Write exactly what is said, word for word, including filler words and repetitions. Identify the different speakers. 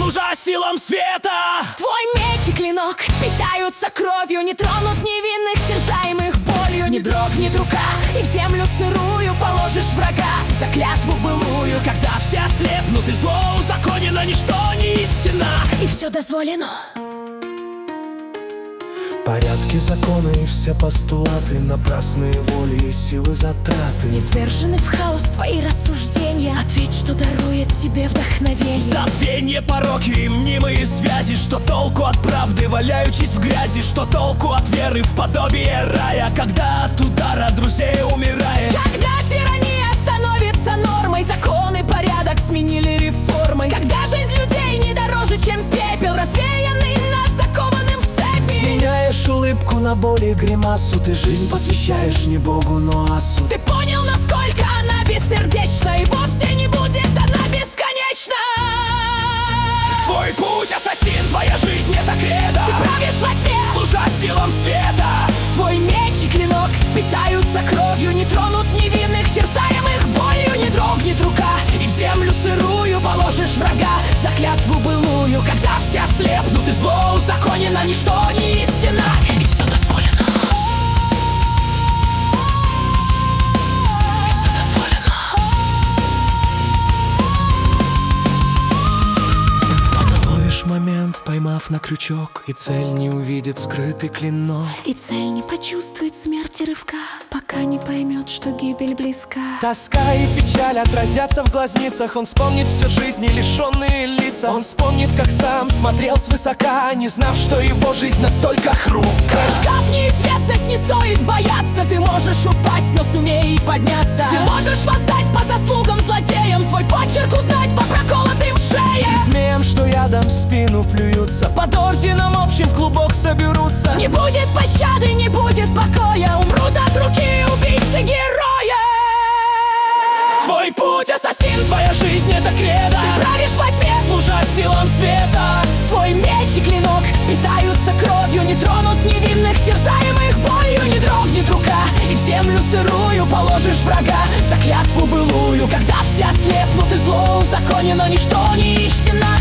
Speaker 1: служа силам света.
Speaker 2: Твой меч и клинок питаются кровью, не тронут невинных, терзаемых болью. Не дрогнет рука, и в землю сырую положишь врага за клятву былую.
Speaker 1: Когда все ослепнут и зло узаконено, ничто не истина,
Speaker 2: и все дозволено.
Speaker 3: Порядки, законы и все постулаты, напрасные воли и силы затраты.
Speaker 2: Низвержены в хаос твои рассуждения, ответь, что дарует тебе вдохновение.
Speaker 1: Забвенье, пороки и мнимые связи. Что толку от правды, валяючись в грязи? Что толку от веры в подобие рая, когда от удара друзей умирает?
Speaker 2: Когда тирания становится нормой, законы, порядок сменили реформой. Когда жизнь людей не дороже, чем пепел, развеянный над закованным в цепи.
Speaker 3: Меняешь улыбку на боль и гримасу, ты жизнь посвящаешь не Богу, но асу.
Speaker 2: Ты понял, насколько она бессердечна, и вовсе не будет она бесконечна.
Speaker 1: Твой путь ассасин, твоя жизнь это кредо.
Speaker 2: Ты правишь во тьме,
Speaker 1: служа силам света.
Speaker 2: Твой меч и клинок питаются кровью, не тронут невинных, терзаемых болью. Не дрогнет рука, и в землю сырую положишь врага за клятву былую. Когда все ослепнут и зло узаконено, ничто не истина, и все дозволено. И все дозволено.
Speaker 3: Ловишь момент, поймав на крючок, и цель не увидит скрытый клинок.
Speaker 2: И цель не почувствует смерти рывка, пока не поймет, что гибель близка.
Speaker 3: Тоска и печаль отразятся в глазницах. Он вспомнит всю жизнь и лишенные лица. Он вспомнит, как сам смотрел свысока, не знав, что его жизнь настолько хрупка.
Speaker 2: Прыжка в неизвестность не стоит бояться. Ты можешь упасть, но сумей подняться. Ты можешь воздать по заслугам злодеям, твой почерк узнать по проколотым шеям.
Speaker 3: И змеям, что ядом в спину плюются, под орденом общим в клубок соберутся.
Speaker 2: Не будет пощады, не будет покоя, умрут от руки убийцы героя.
Speaker 1: Твой путь ассасин, твоя жизнь это кредо.
Speaker 2: Ты правишь во тьме,
Speaker 1: служа силам света.
Speaker 2: Твой меч и клинок питаются кровью, не тронут невинных, терзаемых болью. Не дрогнет рука, и в землю сырую положишь врага за клятву былую. Когда все ослепнут и зло узаконено, ничто не истина,